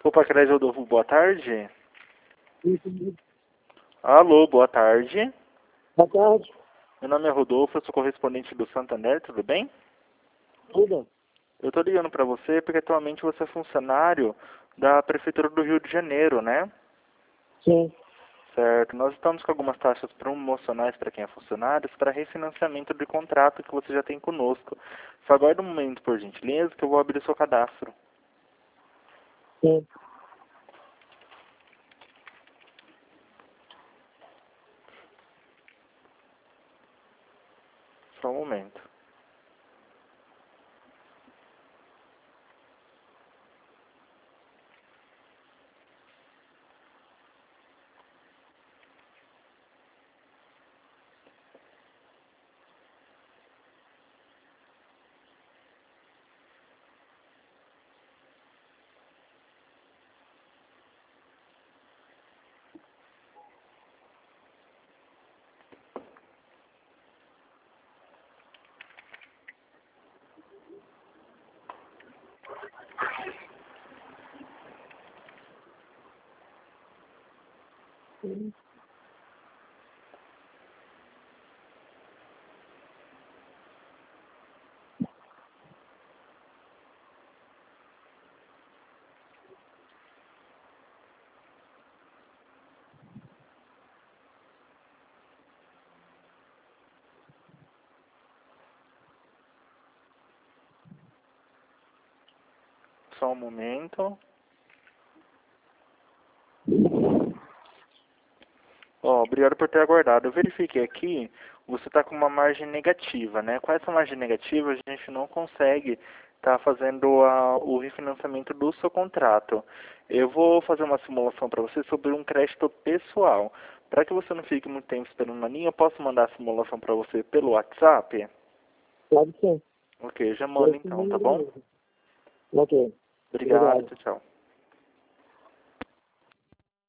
Copacrés Rodolfo, boa tarde. Isso. Alô, boa tarde. Boa tarde. Meu nome é Rodolfo, eu sou correspondente do Santander, tudo bem? Tudo? Eu tô ligando pra você porque atualmente você é funcionário da Prefeitura do Rio de Janeiro, né? Sim. Certo, nós estamos com algumas taxas promocionais para quem é funcionário para refinanciamento de contrato que você já tem conosco. Só aguarde um momento, por gentileza, que eu vou abrir o seu cadastro. Sim. Só um momento. Sim. Só um momento. Ó, obrigado por ter aguardado. Eu verifiquei aqui, você está com uma margem negativa, né? Com essa margem negativa, a gente não consegue estar fazendo o refinanciamento do seu contrato. Eu vou fazer uma simulação para você sobre um crédito pessoal. Para que você não fique muito tempo esperando na linha, eu posso mandar a simulação para você pelo WhatsApp? Pode ser. Ok, já mando então, tá bom? Ok. Obrigado, Obrigado. tchau, tchau.